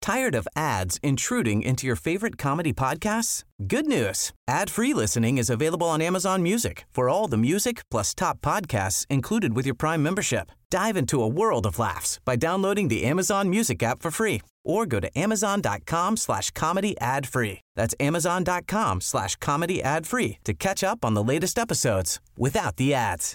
Tired of ads intruding into your favorite comedy podcasts? Good news. Ad-free listening is available on Amazon Music for all the music plus top podcasts included with your Prime membership. Dive into a world of laughs by downloading the Amazon Music app for free or go to amazon.com/comedy ad-free. That's amazon.com/comedy ad-free to catch up on the latest episodes without the ads.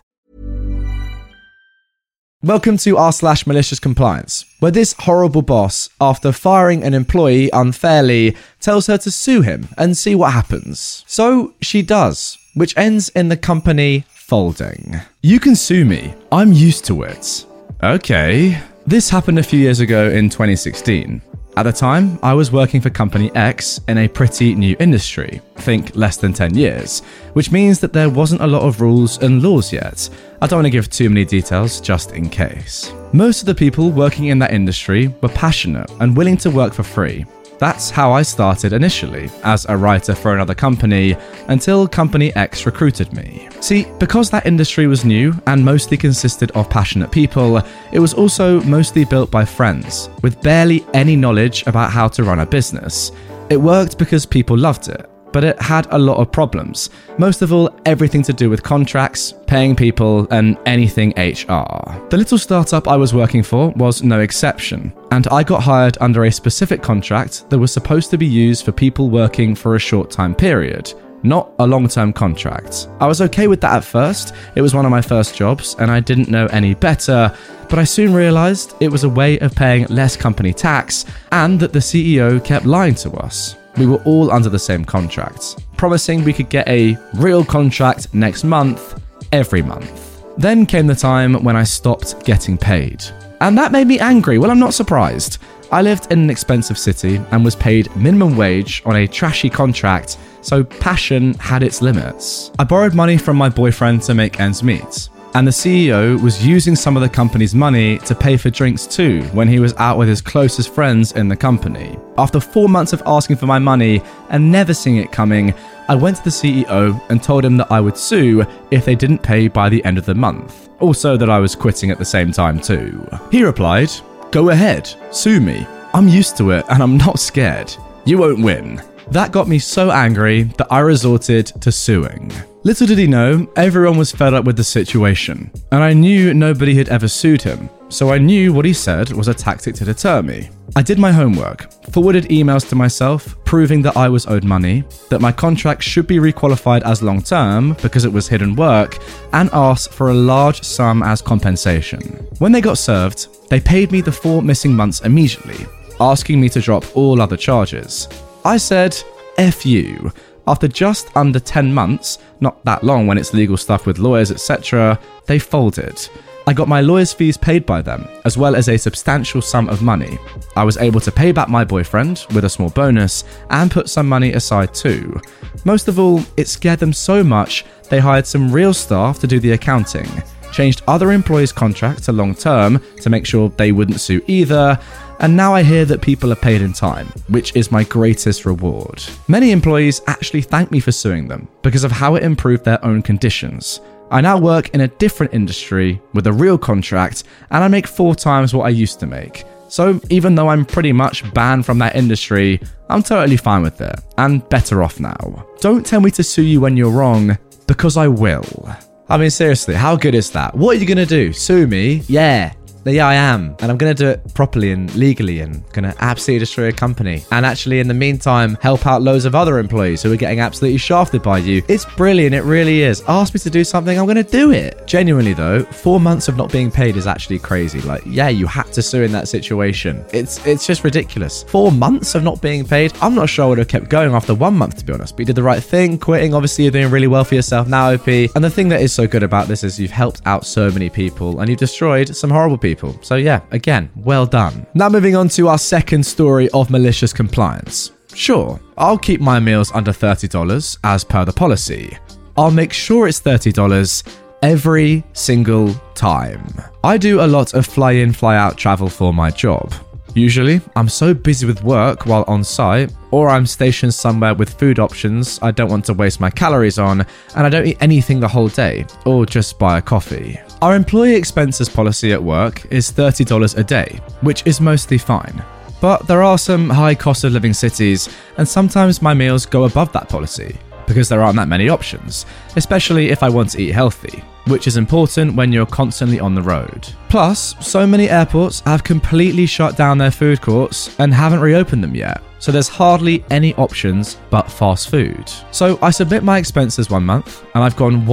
Welcome to r/malicious compliance, where this horrible boss, after firing an employee unfairly, tells her to sue him and see what happens. So she does, which ends in the company folding. You can sue me. I'm used to it. Okay. This happened a few years ago in 2016. At the time, I was working for Company X in a pretty new industry, think less than 10 years, which means that there wasn't a lot of rules and laws yet. I don't want to give too many details just in case. Most of the people working in that industry were passionate and willing to work for free. That's how I started initially, as a writer for another company, until Company X recruited me. See, because that industry was new and mostly consisted of passionate people, it was also mostly built by friends, with barely any knowledge about how to run a business. It worked because people loved it, but it had a lot of problems. Most of all, everything to do with contracts, paying people, and anything HR. The little startup I was working for was no exception, and I got hired under a specific contract that was supposed to be used for people working for a short time period, not a long-term contract. I was okay with that at first. It was one of my first jobs, and I didn't know any better, but I soon realized it was a way of paying less company tax, and that the CEO kept lying to us. We were all under the same contract, promising we could get a real contract next month, every month. Then came the time when I stopped getting paid. And that made me angry. Well, I'm not surprised. I lived in an expensive city and was paid minimum wage on a trashy contract, so passion had its limits. I borrowed money from my boyfriend to make ends meet, and the CEO was using some of the company's money to pay for drinks too when he was out with his closest friends in the company. After 4 months of asking for my money and never seeing it coming, I went to the CEO and told him that I would sue if they didn't pay by the end of the month. Also that I was quitting at the same time too. He replied, "Go ahead, sue me. I'm used to it and I'm not scared. You won't win." That got me so angry that I resorted to suing. Little did he know, everyone was fed up with the situation, and I knew nobody had ever sued him, so I knew what he said was a tactic to deter me. I did my homework, forwarded emails to myself proving that I was owed money, that my contract should be requalified as long-term because it was hidden work, and asked for a large sum as compensation. When they got served, they paid me the 4 missing months immediately, asking me to drop all other charges. I said, F you. After just under 10 months, not that long when it's legal stuff with lawyers, etc., they folded. I got my lawyer's fees paid by them, as well as a substantial sum of money. I was able to pay back my boyfriend with a small bonus and put some money aside too. Most of all, it scared them so much they hired some real staff to do the accounting, changed other employees' contracts to long-term to make sure they wouldn't sue either, and now I hear that people are paid in time, which is my greatest reward. Many employees actually thank me for suing them because of how it improved their own conditions. I now work in a different industry with a real contract, and I make 4 times what I used to make. So even though I'm pretty much banned from that industry, I'm totally fine with it, and better off now. Don't tell me to sue you when you're wrong, because I will. I mean, seriously, how good is that? What are you going to do? Sue me? Yeah, I am. And I'm going to do it properly and legally and going to absolutely destroy a company. And actually, in the meantime, help out loads of other employees who are getting absolutely shafted by you. It's brilliant. It really is. Ask me to do something, I'm going to do it. Genuinely, though, 4 months of not being paid is actually crazy. Like, yeah, you had to sue in that situation. It's just ridiculous. 4 months of not being paid? I'm not sure I would have kept going after 1 month, to be honest. But you did the right thing, quitting. Obviously, you're doing really well for yourself now, OP. And the thing that is so good about this is you've helped out so many people and you've destroyed some horrible people. So yeah, again, well done. Now moving on to our second story of malicious compliance. Sure, I'll keep my meals under $30 as per the policy. I'll make sure it's $30 every single time. I do a lot of fly-in, fly-out travel for my job. Usually, I'm so busy with work while on site, or I'm stationed somewhere with food options I don't want to waste my calories on, and I don't eat anything the whole day, or just buy a coffee. Our employee expenses policy at work is $30 a day, which is mostly fine. But there are some high cost of living cities, and sometimes my meals go above that policy, because there aren't that many options, especially if I want to eat healthy, which is important when you're constantly on the road. Plus, so many airports have completely shut down their food courts and haven't reopened them yet, so there's hardly any options but fast food. So I submit my expenses one month, and I've gone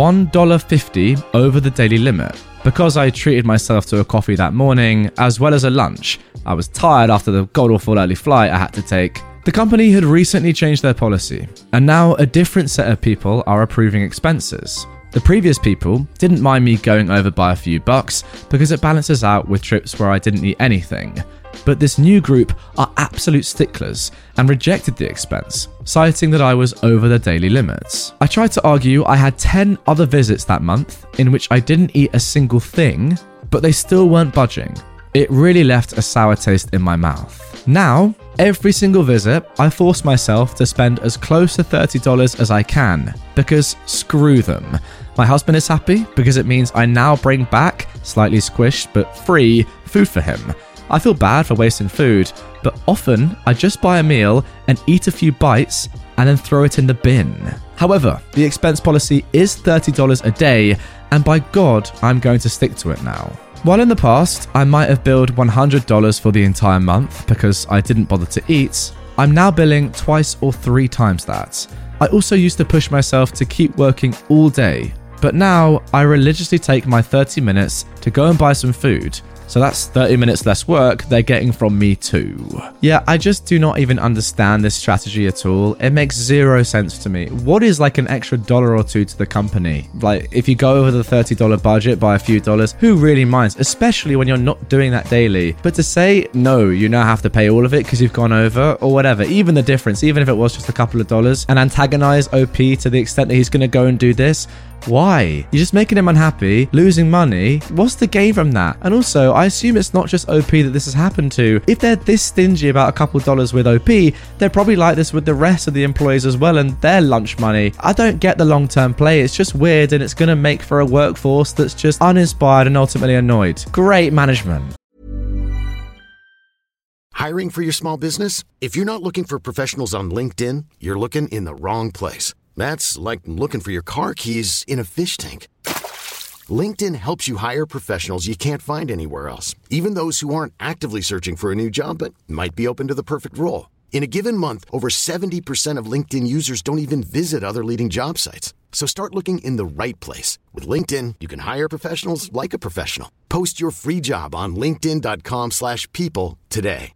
$1.50 over the daily limit, because I treated myself to a coffee that morning, as well as a lunch. I was tired after the god-awful early flight I had to take. The company had recently changed their policy, and now a different set of people are approving expenses. The previous people didn't mind me going over by a few bucks because it balances out with trips where I didn't eat anything. But this new group are absolute sticklers and rejected the expense, citing that I was over the daily limits. I tried to argue I had 10 other visits that month in which I didn't eat a single thing, but they still weren't budging. It really left a sour taste in my mouth. Now, every single visit, I force myself to spend as close to $30 as I can, because screw them. My husband is happy because it means I now bring back, slightly squished but free, food for him. I feel bad for wasting food, but often I just buy a meal and eat a few bites and then throw it in the bin. However, the expense policy is $30 a day, and by God, I'm going to stick to it now. While in the past, I might have billed $100 for the entire month because I didn't bother to eat, I'm now billing twice or 3 times that. I also used to push myself to keep working all day, but now I religiously take my 30 minutes to go and buy some food. So that's 30 minutes less work they're getting from me too. Yeah, I just do not even understand this strategy at all. It makes zero sense to me. What is like an extra $1 or $2 to the company? Like, if you go over the $30 budget by a few dollars, who really minds? Especially when you're not doing that daily. But to say, no, you now have to pay all of it because you've gone over, or whatever, even the difference, even if it was just a couple of dollars, and antagonize OP to the extent that he's going to go and do this, why? You're just making him unhappy, losing money. What's the gain from that? And also, I assume it's not just OP that this has happened to. If they're this stingy about a couple dollars with OP, they're probably like this with the rest of the employees as well and their lunch money. I don't get the long-term play. It's just weird, and it's going to make for a workforce that's just uninspired and ultimately annoyed. Great management. Hiring for your small business? If you're not looking for professionals on LinkedIn, you're looking in the wrong place. That's like looking for your car keys in a fish tank. LinkedIn helps you hire professionals you can't find anywhere else, even those who aren't actively searching for a new job but might be open to the perfect role. In a given month, over 70% of LinkedIn users don't even visit other leading job sites. So start looking in the right place. With LinkedIn, you can hire professionals like a professional. Post your free job on linkedin.com/people today.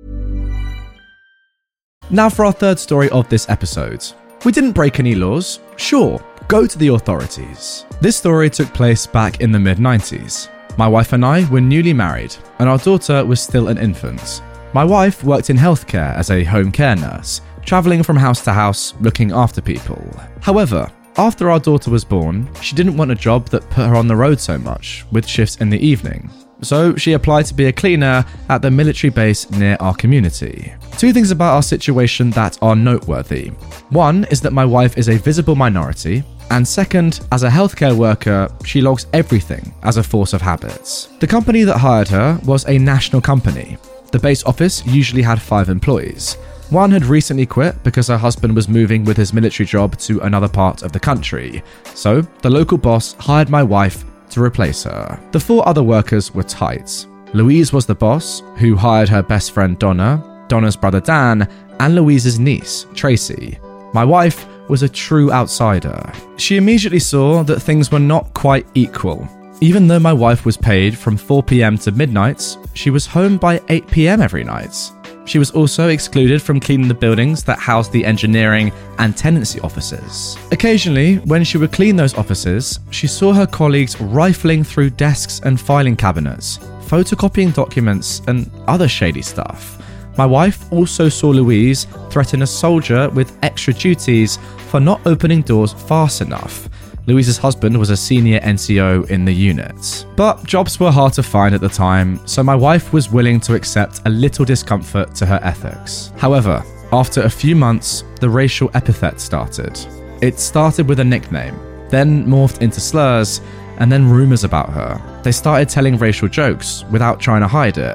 Now for our third story of this episode. We didn't break any laws. Sure, go to the authorities. This story took place back in the mid-90s. My wife and I were newly married, and our daughter was still an infant. My wife worked in healthcare as a home care nurse, traveling from house to house, looking after people. However, after our daughter was born, she didn't want a job that put her on the road so much, with shifts in the evening. So she applied to be a cleaner at the military base near our community. 2 things about our situation that are noteworthy. One is that my wife is a visible minority, and second, as a healthcare worker, she logs everything as a force of habits. The company that hired her was a national company. The base office usually had 5 employees. One had recently quit because her husband was moving with his military job to another part of the country. So the local boss hired my wife to replace her. The 4 other workers were tight. Louise was the boss, who hired her best friend Donna, Donna's brother Dan, and Louise's niece, Tracy. My wife was a true outsider. She immediately saw that things were not quite equal. Even though my wife was paid from 4 p.m. to midnight, she was home by 8 p.m. every night. She was also excluded from cleaning the buildings that housed the engineering and tenancy offices. Occasionally, when she would clean those offices, she saw her colleagues rifling through desks and filing cabinets, photocopying documents, and other shady stuff. My wife also saw Louise threaten a soldier with extra duties for not opening doors fast enough. Louise's husband was a senior NCO in the unit. But jobs were hard to find at the time, so my wife was willing to accept a little discomfort to her ethics. However, after a few months, the racial epithet started. It started with a nickname, then morphed into slurs, and then rumors about her. They started telling racial jokes without trying to hide it.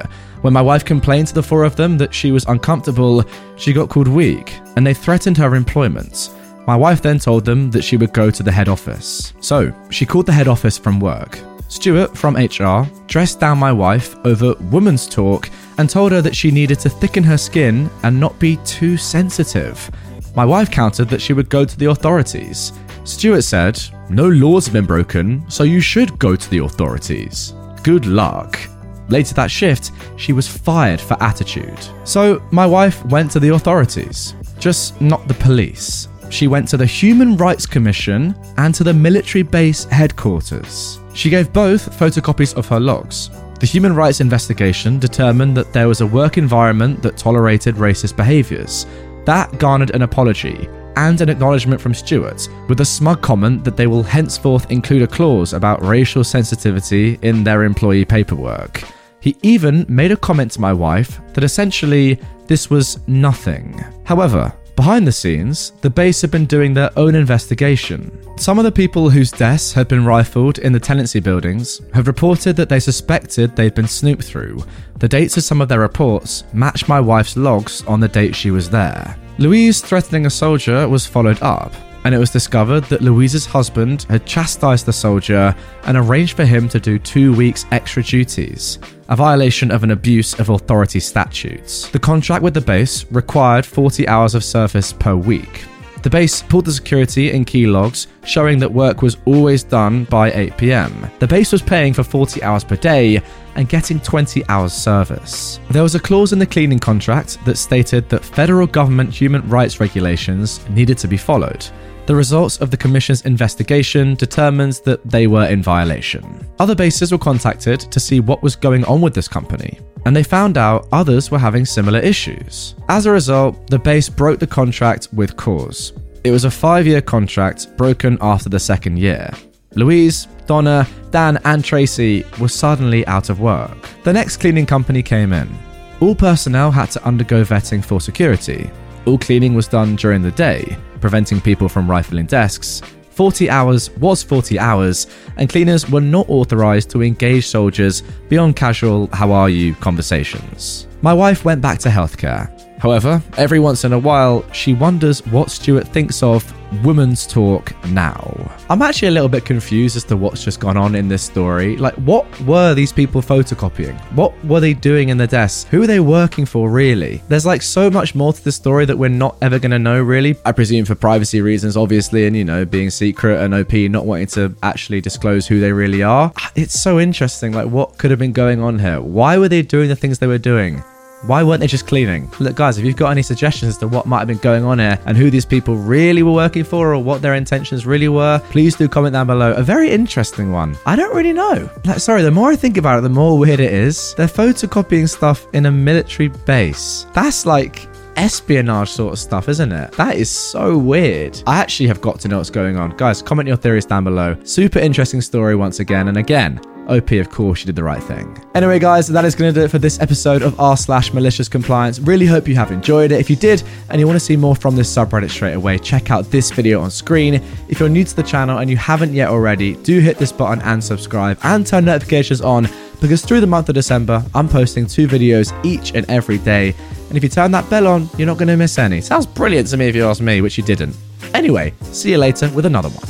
When my wife complained to the four of them that she was uncomfortable, she got called weak, and they threatened her employment. My wife then told them that she would go to the head office. So, she called the head office from work. Stuart from HR dressed down my wife over women's talk and told her that she needed to thicken her skin and not be too sensitive. My wife countered that she would go to the authorities. Stuart said, "No laws have been broken, so you should go to the authorities. Good luck." Later that shift, she was fired for attitude. So my wife went to the authorities, just not the police. She went to the Human Rights Commission and to the military base headquarters. She gave both photocopies of her logs. The Human Rights investigation determined that there was a work environment that tolerated racist behaviours. That garnered an apology and an acknowledgement from Stuart, with a smug comment that they will henceforth include a clause about racial sensitivity in their employee paperwork. He even made a comment to my wife that essentially this was nothing. However, behind the scenes, the base had been doing their own investigation. Some of the people whose desks had been rifled in the tenancy buildings have reported that they suspected they'd been snooped through. The dates of some of their reports matched my wife's logs on the date she was there. Louise threatening a soldier was followed up, and it was discovered that Louise's husband had chastised the soldier and arranged for him to do 2 weeks extra duties, a violation of an abuse of authority statutes. The contract with the base required 40 hours of service per week. The base pulled the security in key logs, showing that work was always done by 8 p.m. The base was paying for 40 hours per day and getting 20 hours service. There was a clause in the cleaning contract that stated that federal government human rights regulations needed to be followed. The results of the Commission's investigation determines that they were in violation. Other bases were contacted to see what was going on with this company, and they found out others were having similar issues. As a result, the base broke the contract with cause. It was a 5-year contract broken after the 2nd year. Louise, Donna, Dan, and Tracy were suddenly out of work. The next cleaning company came in. All personnel had to undergo vetting for security. All cleaning was done during the day, preventing people from rifling desks. 40 hours was 40 hours, and cleaners were not authorized to engage soldiers beyond casual "how are you" conversations. My wife went back to healthcare. However, every once in a while, she wonders what Stuart thinks of women's talk now. I'm actually a little bit confused as to what's just gone on in this story. Like, what were these people photocopying? What were they doing in the desks? Who are they working for, really? There's like so much more to the story that we're not ever going to know, really. I presume for privacy reasons, obviously, and, you know, being secret and OP not wanting to actually disclose who they really are. It's so interesting, like, what could have been going on here? Why were they doing the things they were doing? Why weren't they just cleaning? Look, guys, if you've got any suggestions as to what might have been going on here and who these people really were working for or what their intentions really were, please do comment down below. A very interesting one. I don't really know. The more I think about it, the more weird it is. They're photocopying stuff in a military base. That's like espionage sort of stuff, isn't it? That is so weird. I actually have got to know what's going on. Guys, comment your theories down below. Super interesting story once again. And again, OP, of course, you did the right thing. Anyway, guys, that is going to do it for this episode of r/malicious compliance. Really hope you have enjoyed it. If you did, and you want to see more from this subreddit straight away, check out this video on screen. If you're new to the channel and you haven't yet already, do hit this button and subscribe and turn notifications on, because through the month of December, I'm posting 2 videos each and every day. And if you turn that bell on, you're not going to miss any. Sounds brilliant to me if you ask me, which you didn't. Anyway, see you later with another one.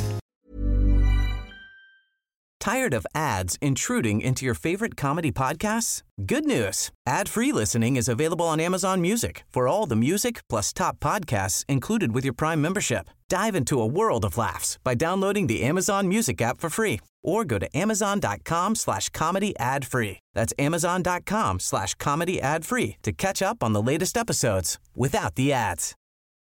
Tired of ads intruding into your favorite comedy podcasts? Good news. Ad-free listening is available on Amazon Music for all the music plus top podcasts included with your Prime membership. Dive into a world of laughs by downloading the Amazon Music app for free or go to amazon.com/comedy ad-free. That's amazon.com/comedy ad-free to catch up on the latest episodes without the ads.